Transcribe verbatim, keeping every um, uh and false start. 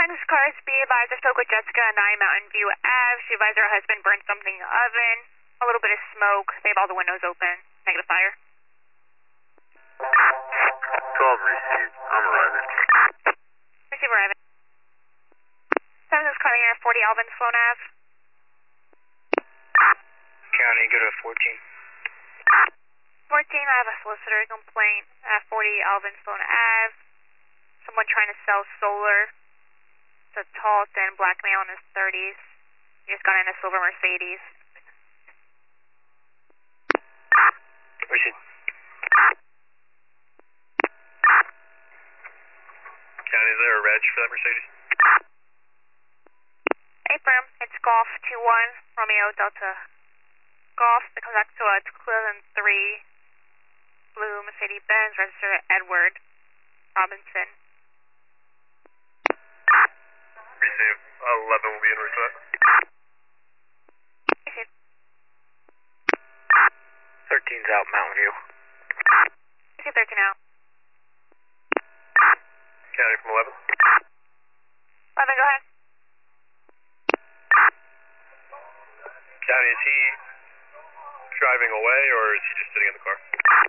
Texas cars, be advised, I spoke with Jessica at nine Mountain View Ave. She advised her husband burned something in the oven. A little bit of smoke. They have all the windows open. Negative fire. twelve received. I'm arriving. Receive arriving. Texas car here, forty Alvin Sloan Ave. County, go to fourteen. fourteen, I have a solicitor complaint at forty Alvin Sloan Ave. Someone trying to sell solar. It's a tall, thin black male in his thirties. He just got in a silver Mercedes. Receive. County, is there a reg for that Mercedes? Hey, firm. It's Golf two one, Romeo Delta. Golf, that comes back to a two thousand three blue Mercedes-Benz, registered Edward Robinson. Receive. eleven will be in route to that. Receive. thirteen's out, Mountain View. Receive thirteen out. County from eleven. eleven, go ahead. County, is he driving away or is he just sitting in the car?